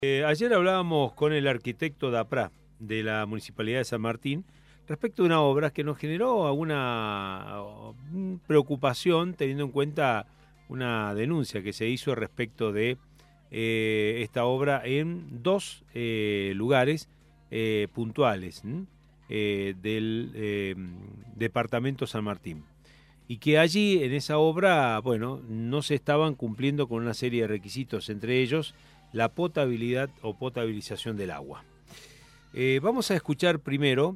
Ayer hablábamos con el arquitecto Dapra de la Municipalidad de San Martín respecto a una obra que nos generó alguna preocupación teniendo en cuenta una denuncia que se hizo respecto de esta obra en dos lugares puntuales del departamento San Martín. Y que allí, en esa obra, bueno, no se estaban cumpliendo con una serie de requisitos, entre ellos la potabilidad o potabilización del agua. Vamos a escuchar primero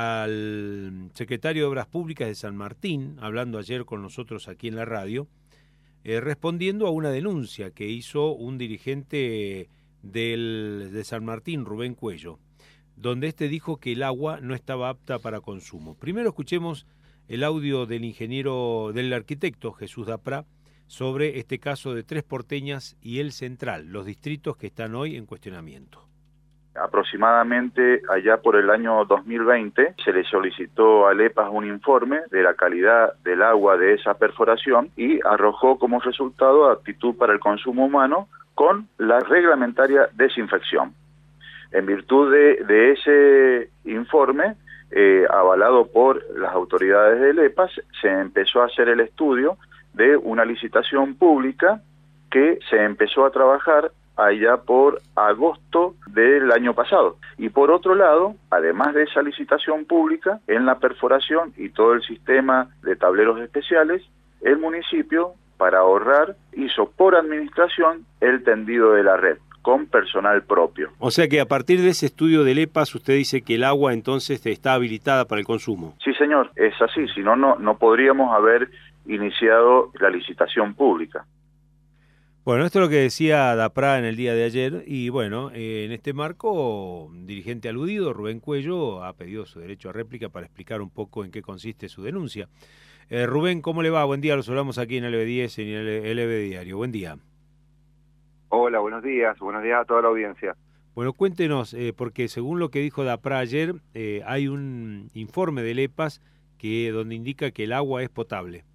al secretario de Obras Públicas de San Martín, hablando ayer con nosotros aquí en la radio, respondiendo a una denuncia que hizo un dirigente de San Martín, Rubén Cuello, donde este dijo que el agua no estaba apta para consumo. Primero escuchemos el audio del arquitecto Jesús Dapra sobre este caso de Tres Porteñas y El Central, los distritos que están hoy en cuestionamiento. Aproximadamente allá por el año 2020 se le solicitó al EPAS un informe de la calidad del agua de esa perforación y arrojó como resultado aptitud para el consumo humano con la reglamentaria desinfección. En virtud de ese informe, avalado por las autoridades del EPAS, se empezó a hacer el estudio de una licitación pública que se empezó a trabajar allá por agosto del año pasado. Y por otro lado, además de esa licitación pública, en la perforación y todo el sistema de tableros especiales, el municipio, para ahorrar, hizo por administración el tendido de la red, con personal propio. O sea que a partir de ese estudio del EPAS, usted dice que el agua entonces está habilitada para el consumo. Sí, señor, es así, si no, no podríamos haber iniciado la licitación pública. Bueno, esto es lo que decía Dapra en el día de ayer y bueno, en este marco, un dirigente aludido, Rubén Cuello, ha pedido su derecho a réplica para explicar un poco en qué consiste su denuncia. Rubén, ¿cómo le va? Buen día, los hablamos aquí en LB10 y en LB Diario. Buen día. Hola, buenos días a toda la audiencia. Bueno, cuéntenos, porque según lo que dijo Dapra ayer, hay un informe del EPAS donde indica que el agua es potable.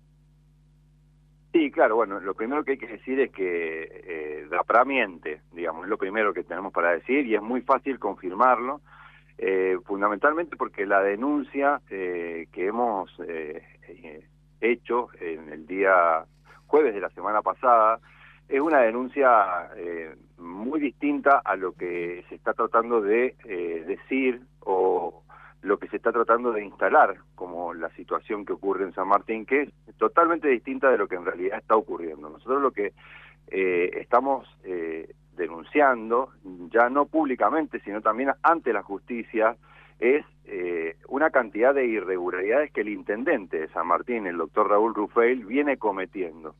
Sí, claro, bueno, lo primero que hay que decir es que Dapra miente, digamos, es lo primero que tenemos para decir y es muy fácil confirmarlo, fundamentalmente porque la denuncia que hemos hecho en el día jueves de la semana pasada es una denuncia muy distinta a lo que se está tratando de decir o lo que se está tratando de instalar como la situación que ocurre en San Martín, que es totalmente distinta de lo que en realidad está ocurriendo. Nosotros lo que estamos denunciando, ya no públicamente, sino también ante la justicia, es una cantidad de irregularidades que el intendente de San Martín, el doctor Raúl Rufeil, viene cometiendo.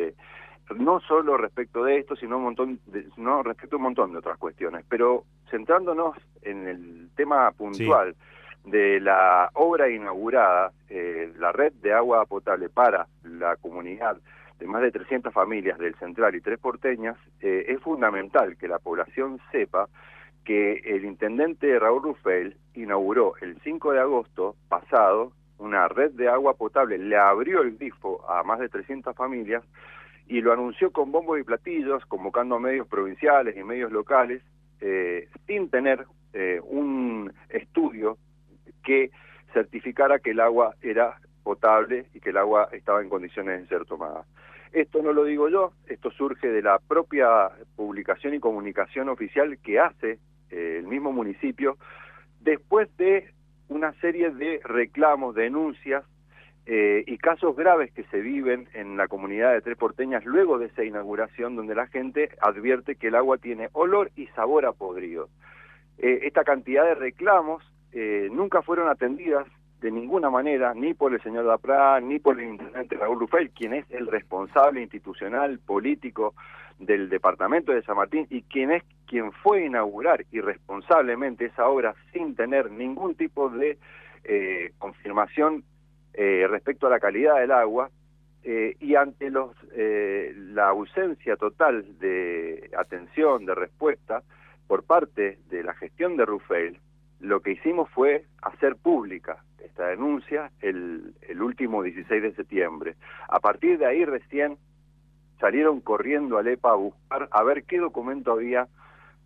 No solo respecto de esto, sino respecto a un montón de otras cuestiones. Pero centrándonos en el tema puntual, sí, de la obra inaugurada, la red de agua potable para la comunidad de más de 300 familias del Central y Tres Porteñas, es fundamental que la población sepa que el intendente Raúl Rufeil inauguró el 5 de agosto pasado una red de agua potable, le abrió el grifo a más de 300 familias y lo anunció con bombos y platillos, convocando a medios provinciales y medios locales, sin tener un estudio que certificara que el agua era potable y que el agua estaba en condiciones de ser tomada. Esto no lo digo yo, esto surge de la propia publicación y comunicación oficial que hace el mismo municipio después de una serie de reclamos, denuncias y casos graves que se viven en la comunidad de Tres Porteñas luego de esa inauguración, donde la gente advierte que el agua tiene olor y sabor a podrido. Esta cantidad de reclamos nunca fueron atendidas de ninguna manera, ni por el señor Dapra, ni por el intendente Raúl Rufeil, quien es el responsable institucional, político del departamento de San Martín y quien fue a inaugurar irresponsablemente esa obra sin tener ningún tipo de confirmación respecto a la calidad del agua, y ante la ausencia total de atención, de respuesta por parte de la gestión de Rufeil, lo que hicimos fue hacer pública esta denuncia el último 16 de septiembre. A partir de ahí recién salieron corriendo al EPA a buscar, a ver qué documento había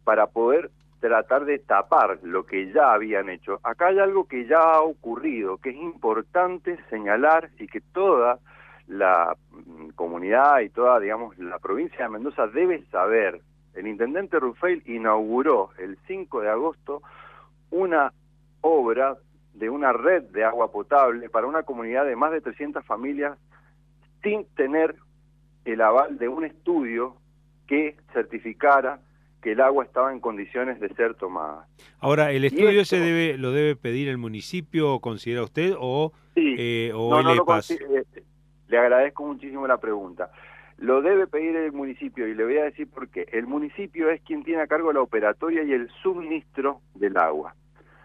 para poder tratar de tapar lo que ya habían hecho. Acá hay algo que ya ha ocurrido, que es importante señalar y que toda la comunidad y toda, digamos, la provincia de Mendoza debe saber. El intendente Rufeil inauguró el 5 de agosto una obra de una red de agua potable para una comunidad de más de 300 familias sin tener el aval de un estudio que certificara que el agua estaba en condiciones de ser tomada. Ahora, ¿el estudio lo debe pedir el municipio, considera usted, o, sí, o el EPAS? Le agradezco muchísimo la pregunta. Lo debe pedir el municipio, y le voy a decir por qué. El municipio es quien tiene a cargo la operatoria y el suministro del agua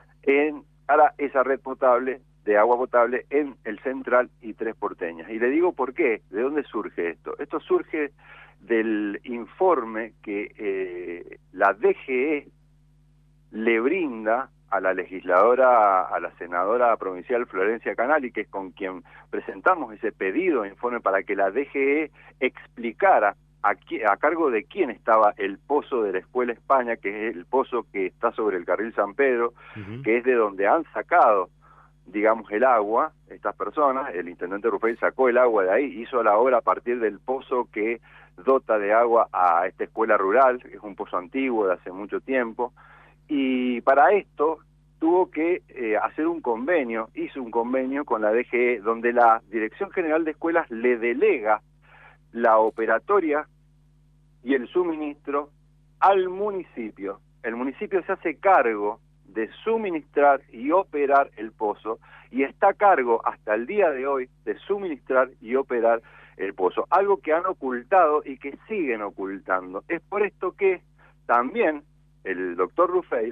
para esa red potable, de agua potable, en el Central y Tres Porteñas. Y le digo por qué, ¿de dónde surge esto? Esto surge del informe que la DGE le brinda a la legisladora, a la senadora provincial Florencia Canali, que es con quien presentamos ese pedido de informe para que la DGE explicara a cargo de quién estaba el pozo de la Escuela España, que es el pozo que está sobre el carril San Pedro, que es de donde han sacado, digamos, el agua, estas personas. El intendente Rufeil sacó el agua de ahí, hizo la obra a partir del pozo que dota de agua a esta escuela rural, que es un pozo antiguo de hace mucho tiempo, y para esto tuvo que hacer un convenio, hizo un convenio con la DGE, donde la Dirección General de Escuelas le delega la operatoria y el suministro al municipio. El municipio se hace cargo de suministrar y operar el pozo, y está a cargo hasta el día de hoy de suministrar y operar el pozo, algo que han ocultado y que siguen ocultando. Es por esto que también el doctor Rufeil,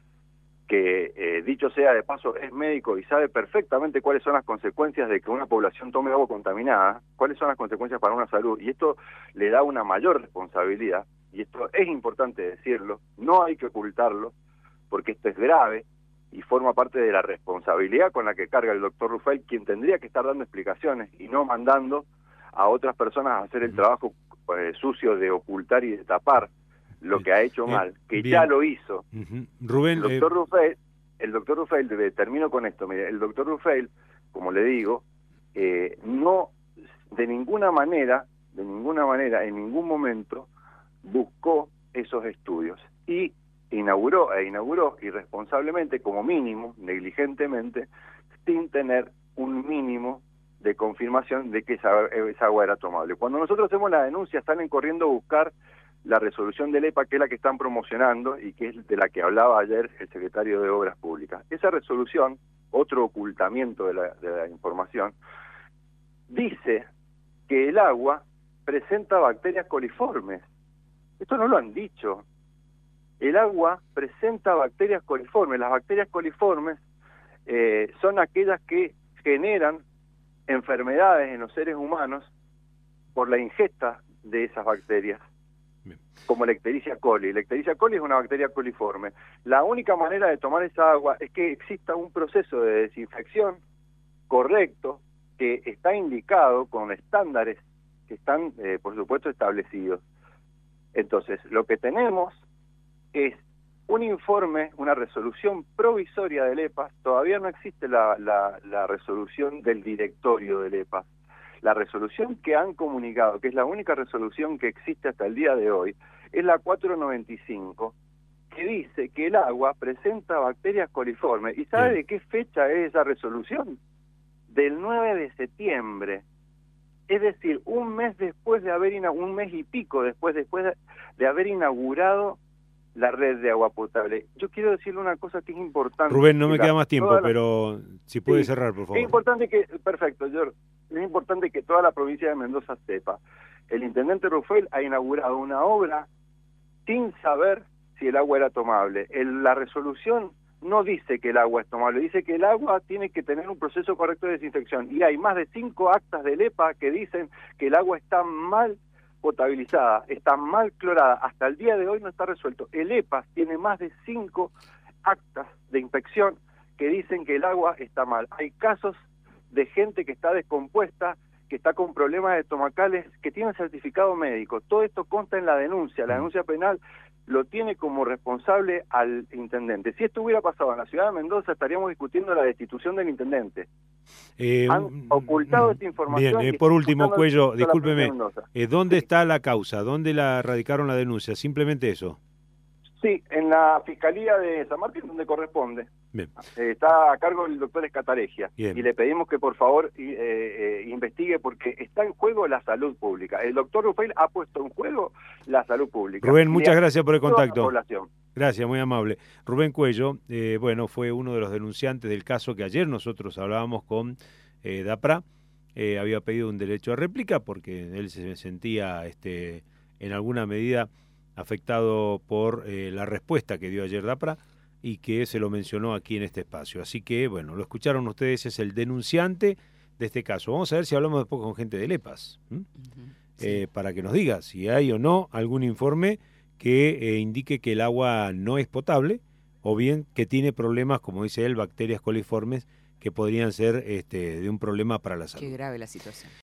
que dicho sea de paso es médico y sabe perfectamente cuáles son las consecuencias de que una población tome agua contaminada, cuáles son las consecuencias para una salud, y esto le da una mayor responsabilidad, y esto es importante decirlo, no hay que ocultarlo, porque esto es grave y forma parte de la responsabilidad con la que carga el doctor Rufeil, quien tendría que estar dando explicaciones y no mandando a otras personas a hacer el trabajo sucio de ocultar y de tapar lo que ha hecho mal, que bien. Ya lo hizo. Rubén, el doctor Rufeil, termino con esto, mire, el doctor Rufeil, como le digo, no de ninguna manera, en ningún momento buscó esos estudios y inauguró irresponsablemente, como mínimo, negligentemente, sin tener un mínimo de confirmación de que esa agua era tomable. Cuando nosotros hacemos la denuncia, están corriendo a buscar la resolución del EPA, que es la que están promocionando y que es de la que hablaba ayer el secretario de Obras Públicas. Esa resolución, otro ocultamiento de la información, dice que el agua presenta bacterias coliformes. Esto no lo han dicho. El agua presenta bacterias coliformes. Las bacterias coliformes son aquellas que generan enfermedades en los seres humanos por la ingesta de esas bacterias. Bien. Como la Ictericia coli. La Ictericia coli es una bacteria coliforme. La única manera de tomar esa agua es que exista un proceso de desinfección correcto, que está indicado con estándares que están, por supuesto, establecidos. Entonces, lo que tenemos es un informe, una resolución provisoria del EPAS. Todavía no existe la resolución del directorio del EPAS. La resolución que han comunicado, que es la única resolución que existe hasta el día de hoy, es la 495, que dice que el agua presenta bacterias coliformes. ¿Y sabe de qué fecha es esa resolución? Del 9 de septiembre. Es decir, un mes y pico después de haber inaugurado la red de agua potable. Yo quiero decirle una cosa que es importante. Rubén, no me queda más tiempo, pero si puede cerrar, por favor. Es importante perfecto, George. Es importante que toda la provincia de Mendoza sepa. El intendente Rufeil ha inaugurado una obra sin saber si el agua era tomable. La resolución no dice que el agua es tomable, dice que el agua tiene que tener un proceso correcto de desinfección. Y hay más de 5 actas del EPA que dicen que el agua está mal potabilizada, está mal clorada. Hasta el día de hoy no está resuelto. El EPA tiene más de 5 actas de inspección que dicen que el agua está mal. Hay casos de gente que está descompuesta, que está con problemas estomacales, que tiene certificado médico. Todo esto consta en la denuncia penal lo tiene como responsable al intendente. Si esto hubiera pasado en la ciudad de Mendoza, estaríamos discutiendo la destitución del intendente. Han ocultado esta información. Bien, por último, Cuello, discúlpeme, ¿dónde sí. está la causa? ¿Dónde la radicaron la denuncia? Simplemente eso. Sí, en la Fiscalía de San Martín, donde corresponde. Bien. Está a cargo el doctor Escataregia. Bien. Y le pedimos que por favor investigue, porque está en juego la salud pública. El doctor Rufail ha puesto en juego la salud pública. Rubén, muchas gracias por el contacto. Población. Gracias, muy amable. Rubén Cuello, bueno, fue uno de los denunciantes del caso que ayer nosotros hablábamos con DAPRA. Había pedido un derecho a réplica porque él se sentía en alguna medida afectado por la respuesta que dio ayer DAPRA y que se lo mencionó aquí en este espacio. Así que, bueno, lo escucharon ustedes, es el denunciante de este caso. Vamos a ver si hablamos después con gente del EPAS, sí. Para que nos diga si hay o no algún informe que indique que el agua no es potable o bien que tiene problemas, como dice él, bacterias coliformes que podrían ser de un problema para la salud. Qué grave la situación.